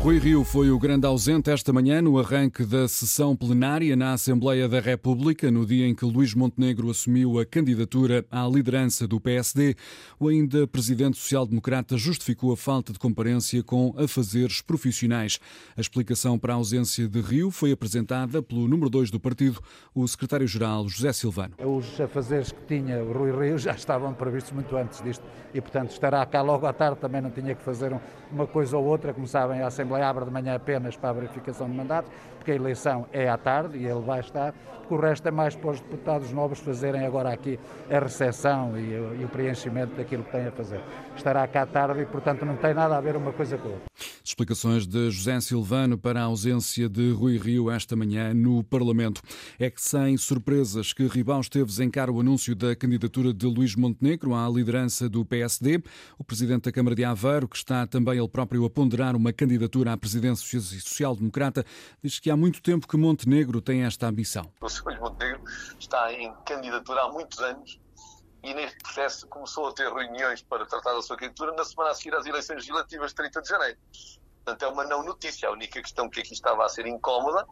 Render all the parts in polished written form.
Rui Rio foi o grande ausente esta manhã no arranque da sessão plenária na Assembleia da República, no dia em que Luís Montenegro assumiu a candidatura à liderança do PSD. O ainda presidente social-democrata justificou a falta de comparência com afazeres profissionais. A explicação para a ausência de Rio foi apresentada pelo número 2 do partido, o secretário-geral José Silvano. Os afazeres que tinha o Rui Rio já estavam previstos muito antes disto e, portanto, estará cá logo à tarde, também não tinha que fazer uma coisa ou outra. Como sabem, a Assembleia abre de manhã apenas para a verificação de mandatos, porque a eleição é à tarde e ele vai estar, porque o resto é mais para os deputados novos fazerem agora aqui a recepção e o preenchimento daquilo que têm a fazer. Estará cá à tarde e, portanto, não tem nada a ver uma coisa com a outra. Explicações de José Silvano para a ausência de Rui Rio esta manhã no Parlamento. É que sem surpresas que Ribão Esteves encara o anúncio da candidatura de Luís Montenegro à liderança do PSD. O presidente da Câmara de Aveiro, que está também ele próprio a ponderar uma candidatura à presidência social-democrata, diz que há muito tempo que Montenegro tem esta ambição. O Sr. Luís Montenegro está em candidatura há muitos anos e neste processo começou a ter reuniões para tratar da sua candidatura na semana a seguir às eleições legislativas de 30 de janeiro. Portanto, é uma não notícia. A única questão que aqui estava a ser incómoda,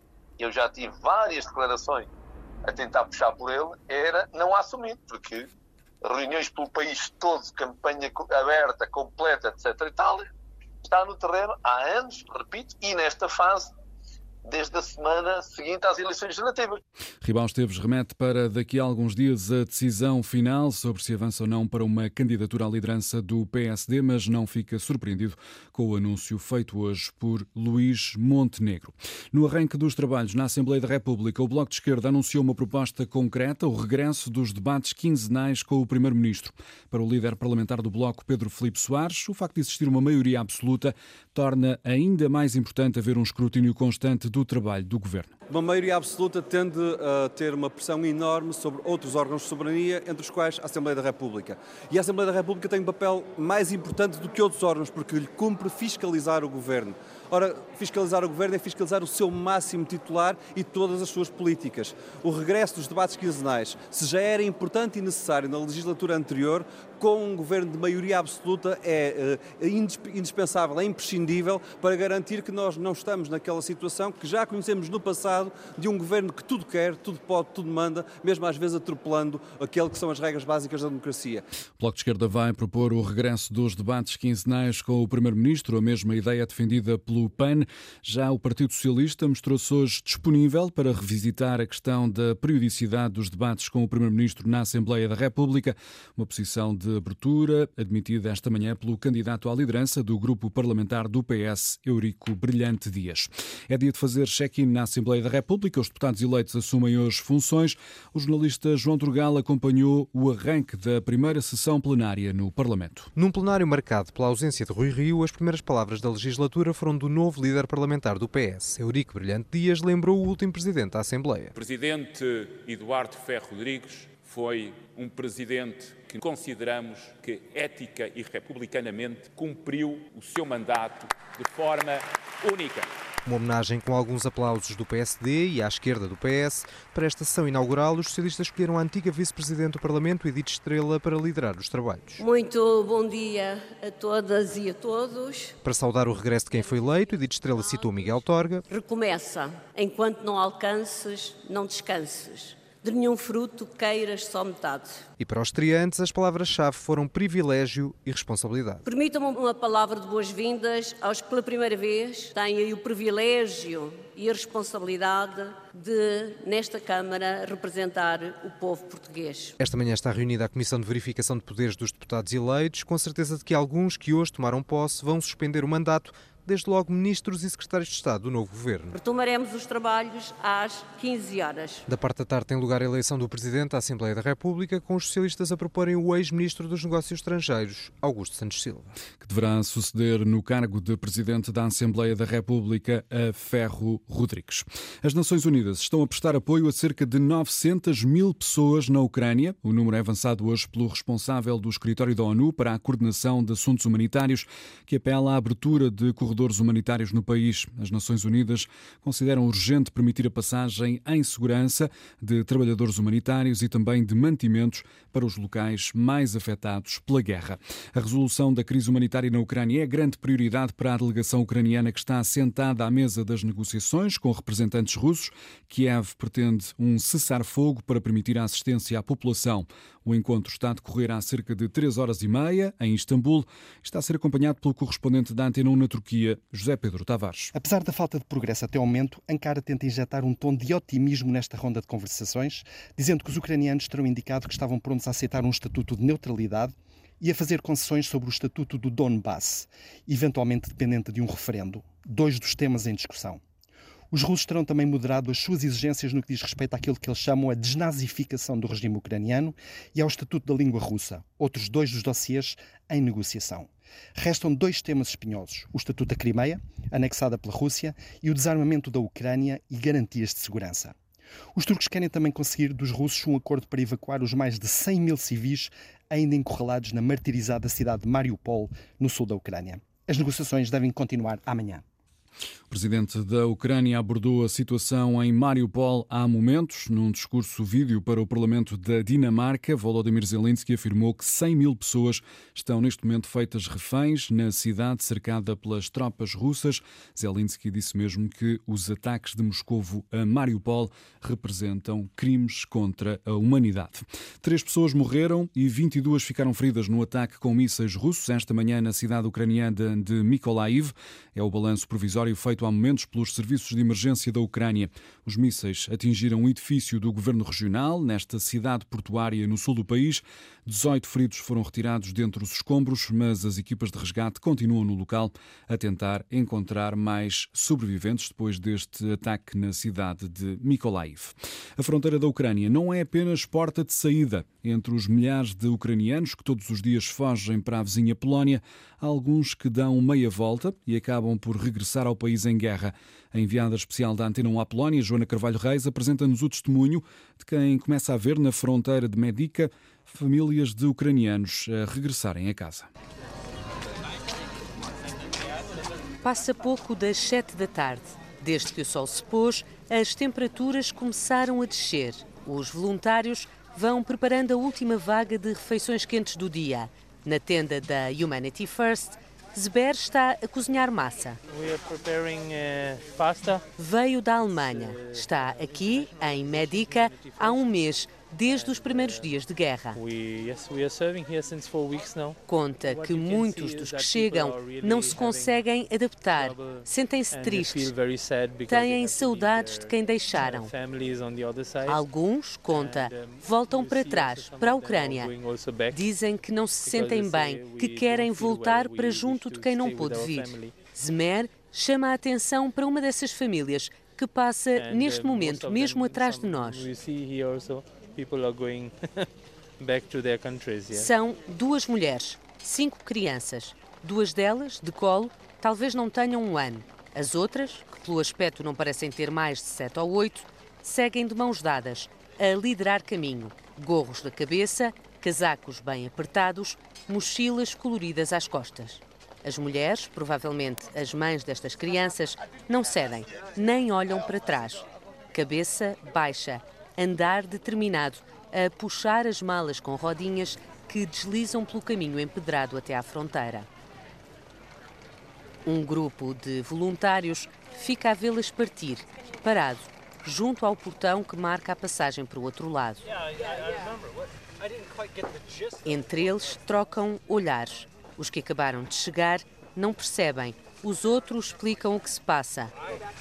eu já tive várias declarações a tentar puxar por ele, era não a assumir, porque reuniões pelo país todo, campanha aberta, completa, etc. e tal, está no terreno há anos, repito, e nesta fase, desde a semana seguinte às eleições legislativas. Ribão Esteves remete para daqui a alguns dias a decisão final sobre se avança ou não para uma candidatura à liderança do PSD, mas não fica surpreendido com o anúncio feito hoje por Luís Montenegro. No arranque dos trabalhos na Assembleia da República, o Bloco de Esquerda anunciou uma proposta concreta, o regresso dos debates quinzenais com o Primeiro-Ministro. Para o líder parlamentar do Bloco, Pedro Filipe Soares, o facto de existir uma maioria absoluta torna ainda mais importante haver um escrutínio constante do trabalho do Governo. Uma maioria absoluta tende a ter uma pressão enorme sobre outros órgãos de soberania, entre os quais a Assembleia da República. E a Assembleia da República tem um papel mais importante do que outros órgãos, porque lhe cumpre fiscalizar o Governo. Ora, fiscalizar o Governo é fiscalizar o seu máximo titular e todas as suas políticas. O regresso dos debates quinzenais, se já era importante e necessário na legislatura anterior, com um Governo de maioria absoluta é indispensável, é imprescindível para garantir que nós não estamos naquela situação que já conhecemos no passado de um Governo que tudo quer, tudo pode, tudo manda, mesmo às vezes atropelando aquilo que são as regras básicas da democracia. O Bloco de Esquerda vai propor o regresso dos debates quinzenais com o Primeiro-Ministro, a mesma ideia defendida pelo PAN. Já o Partido Socialista mostrou-se hoje disponível para revisitar a questão da periodicidade dos debates com o Primeiro-Ministro na Assembleia da República, uma posição de abertura admitida esta manhã pelo candidato à liderança do grupo parlamentar do PS, Eurico Brilhante Dias. É dia de fazer check-in na Assembleia da República. Os deputados eleitos assumem hoje funções. O jornalista João Turgal acompanhou o arranque da primeira sessão plenária no Parlamento. Num plenário marcado pela ausência de Rui Rio, as primeiras palavras da legislatura foram do novo líder parlamentar do PS. Eurico Brilhante Dias lembrou o último presidente da Assembleia. O presidente Eduardo Ferro Rodrigues foi um presidente que consideramos que ética e republicanamente cumpriu o seu mandato de forma única. Uma homenagem com alguns aplausos do PSD e à esquerda do PS. Para esta sessão inaugural, os socialistas escolheram a antiga vice-presidente do Parlamento, Edith Estrela, para liderar os trabalhos. Muito bom dia a todas e a todos. Para saudar o regresso de quem foi eleito, Edith Estrela citou Miguel Torga. Recomeça. Enquanto não alcances, não descanses. De nenhum fruto queiras só metade. E para os estreantes, as palavras-chave foram privilégio e responsabilidade. Permitam-me uma palavra de boas-vindas aos que pela primeira vez têm aí o privilégio e a responsabilidade de, nesta Câmara, representar o povo português. Esta manhã está reunida a Comissão de Verificação de Poderes dos Deputados eleitos, com certeza de que alguns que hoje tomaram posse vão suspender o mandato, desde logo ministros e secretários de Estado do novo governo. Retomaremos os trabalhos às 15 horas. Da parte da tarde tem lugar a eleição do Presidente da Assembleia da República, com os socialistas a proporem o ex-ministro dos Negócios Estrangeiros, Augusto Santos Silva. Que deverá suceder no cargo de Presidente da Assembleia da República a Ferro Rodrigues. As Nações Unidas estão a prestar apoio a cerca de 900 mil pessoas na Ucrânia. O número é avançado hoje pelo responsável do Escritório da ONU para a Coordenação de Assuntos Humanitários, que apela à abertura de corredores trabalhadores humanitários no país. As Nações Unidas consideram urgente permitir a passagem em segurança de trabalhadores humanitários e também de mantimentos para os locais mais afetados pela guerra. A resolução da crise humanitária na Ucrânia é grande prioridade para a delegação ucraniana que está sentada à mesa das negociações com representantes russos. Kiev pretende um cessar-fogo para permitir a assistência à população. O encontro está a decorrer há cerca de 3h30 em Istambul. Está a ser acompanhado pelo correspondente da Antena 1 na Turquia, José Pedro Tavares. Apesar da falta de progresso até ao momento, Ankara tenta injetar um tom de otimismo nesta ronda de conversações, dizendo que os ucranianos terão indicado que estavam prontos a aceitar um estatuto de neutralidade e a fazer concessões sobre o estatuto do Donbass, eventualmente dependente de um referendo, 2 dos temas em discussão. Os russos terão também moderado as suas exigências no que diz respeito àquilo que eles chamam a desnazificação do regime ucraniano e ao estatuto da língua russa, outros 2 dos dossiês em negociação. Restam 2 temas espinhosos, o estatuto da Crimeia, anexada pela Rússia, e o desarmamento da Ucrânia e garantias de segurança. Os turcos querem também conseguir dos russos um acordo para evacuar os mais de 100 mil civis ainda encurralados na martirizada cidade de Mariupol, no sul da Ucrânia. As negociações devem continuar amanhã. O presidente da Ucrânia abordou a situação em Mariupol há momentos. Num discurso vídeo para o Parlamento da Dinamarca, Volodymyr Zelensky afirmou que 100 mil pessoas estão neste momento feitas reféns na cidade cercada pelas tropas russas. Zelensky disse mesmo que os ataques de Moscovo a Mariupol representam crimes contra a humanidade. 3 pessoas morreram e 22 ficaram feridas no ataque com mísseis russos esta manhã na cidade ucraniana de Mykolaiv. É o balanço provisório feito há momentos pelos serviços de emergência da Ucrânia. Os mísseis atingiram um edifício do governo regional, nesta cidade portuária no sul do país. 18 feridos foram retirados dentre os escombros, mas as equipas de resgate continuam no local a tentar encontrar mais sobreviventes depois deste ataque na cidade de Mykolaiv. A fronteira da Ucrânia não é apenas porta de saída. Entre os milhares de ucranianos que todos os dias fogem para a vizinha Polónia, há alguns que dão meia volta e acabam por regressar ao país em guerra. A enviada especial da Antena 1 à Polónia, Joana Carvalho Reis, apresenta-nos o testemunho de quem começa a ver na fronteira de Medica famílias de ucranianos a regressarem a casa. Passa pouco das 7 da tarde. Desde que o sol se pôs, as temperaturas começaram a descer. Os voluntários vão preparando a última vaga de refeições quentes do dia. Na tenda da Humanity First, Zber está a cozinhar massa. Veio da Alemanha. Está aqui, em Medica, há um mês, desde os primeiros dias de guerra. Conta que muitos dos que chegam não se conseguem adaptar, sentem-se tristes, têm saudades de quem deixaram. Alguns, conta, voltam para trás, para a Ucrânia. Dizem que não se sentem bem, que querem voltar para junto de quem não pôde vir. Zmer chama a atenção para uma dessas famílias que passa, neste momento, mesmo atrás de nós. São 2 mulheres, 5 crianças. 2 delas, de colo, talvez não tenham 1 ano. As outras, que pelo aspecto não parecem ter mais de 7 ou 8, seguem de mãos dadas, a liderar caminho. Gorros na cabeça, casacos bem apertados, mochilas coloridas às costas. As mulheres, provavelmente as mães destas crianças, não cedem, nem olham para trás. Cabeça baixa, andar determinado, a puxar as malas com rodinhas que deslizam pelo caminho empedrado até à fronteira. Um grupo de voluntários fica a vê-las partir, parado, junto ao portão que marca a passagem para o outro lado. Entre eles trocam olhares. Os que acabaram de chegar não percebem. Os outros explicam o que se passa.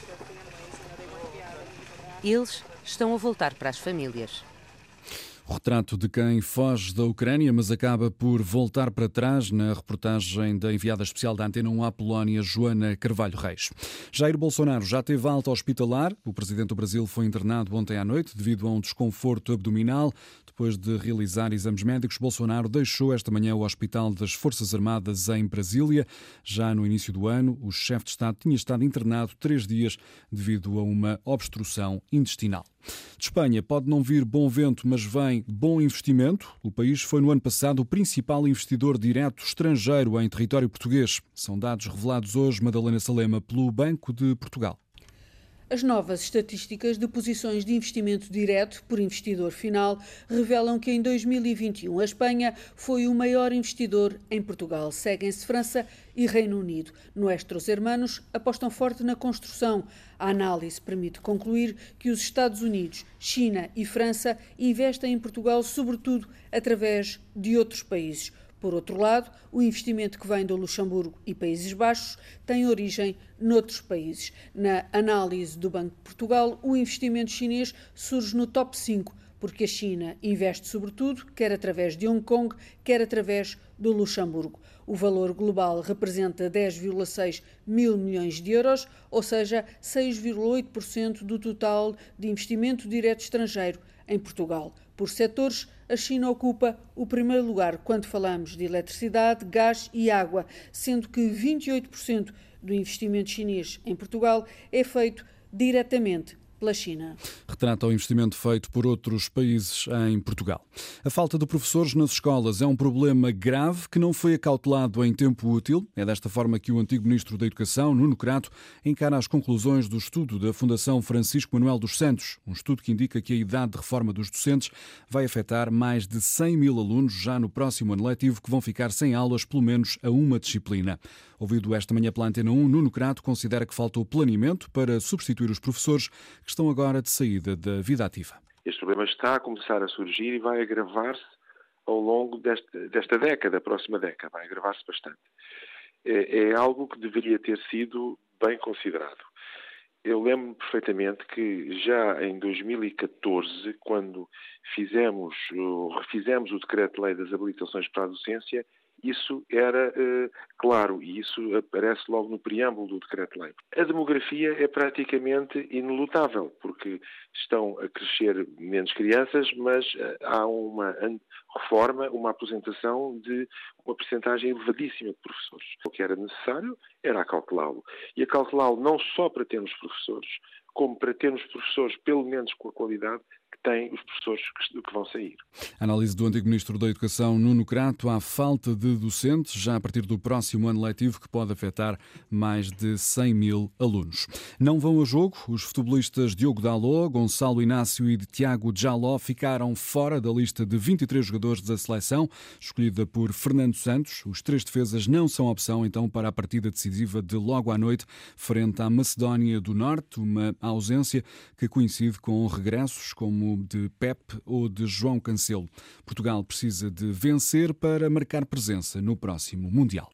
Eles estão a voltar para as famílias. O retrato de quem foge da Ucrânia, mas acaba por voltar para trás, na reportagem da enviada especial da Antena 1 à Polónia, Joana Carvalho Reis. Jair Bolsonaro já teve alta hospitalar. O presidente do Brasil foi internado ontem à noite devido a um desconforto abdominal. Depois de realizar exames médicos, Bolsonaro deixou esta manhã o Hospital das Forças Armadas em Brasília. Já no início do ano, o chefe de Estado tinha estado internado 3 dias devido a uma obstrução intestinal. De Espanha pode não vir bom vento, mas vem bom investimento. O país foi no ano passado o principal investidor direto estrangeiro em território português. São dados revelados hoje, Madalena Salema, pelo Banco de Portugal. As novas estatísticas de posições de investimento direto por investidor final revelam que em 2021 a Espanha foi o maior investidor em Portugal. Seguem-se França e Reino Unido. Nuestros hermanos apostam forte na construção. A análise permite concluir que os Estados Unidos, China e França investem em Portugal sobretudo através de outros países. Por outro lado, o investimento que vem do Luxemburgo e Países Baixos tem origem noutros países. Na análise do Banco de Portugal, o investimento chinês surge no top 5, porque a China investe sobretudo, quer através de Hong Kong, quer através do Luxemburgo. O valor global representa 10,6 mil milhões de euros, ou seja, 6,8% do total de investimento direto estrangeiro em Portugal. Por setores, a China ocupa o primeiro lugar quando falamos de eletricidade, gás e água, sendo que 28% do investimento chinês em Portugal é feito diretamente pela China. Retrata o investimento feito por outros países em Portugal. A falta de professores nas escolas é um problema grave que não foi acautelado em tempo útil. É desta forma que o antigo Ministro da Educação, Nuno Crato, encara as conclusões do estudo da Fundação Francisco Manuel dos Santos, um estudo que indica que a idade de reforma dos docentes vai afetar mais de 100 mil alunos já no próximo ano letivo, que vão ficar sem aulas pelo menos a uma disciplina. Ouvido esta manhã pela Antena 1, Nuno Crato considera que faltou planeamento para substituir os professores que estão agora de saída da vida ativa. Este problema está a começar a surgir e vai agravar-se ao longo desta década, próxima década. Vai agravar-se bastante. É algo que deveria ter sido bem considerado. Eu lembro-me perfeitamente que já em 2014, quando refizemos o Decreto-Lei das Habilitações para a Docência, isso era claro e isso aparece logo no preâmbulo do Decreto-Lei. A demografia é praticamente inelutável, porque estão a crescer menos crianças, mas há uma reforma, uma aposentação de uma percentagem elevadíssima de professores. O que era necessário era acautelá-lo. E acautelá-lo não só para termos professores, como para termos professores, pelo menos com a qualidade que têm os professores que vão sair. A análise do antigo Ministro da Educação, Nuno Crato, à falta de docentes, já a partir do próximo ano letivo, que pode afetar mais de 100 mil alunos. Não vão a jogo. Os futebolistas Diogo Dalot, Gonçalo Inácio e Tiago Jaló ficaram fora da lista de 23 jogadores da seleção, escolhida por Fernando Santos. Os 3 defesas não são opção, então, para a partida decisiva de logo à noite, frente à Macedónia do Norte, uma ausência que coincide com regressos como de Pep ou de João Cancelo. Portugal precisa de vencer para marcar presença no próximo Mundial.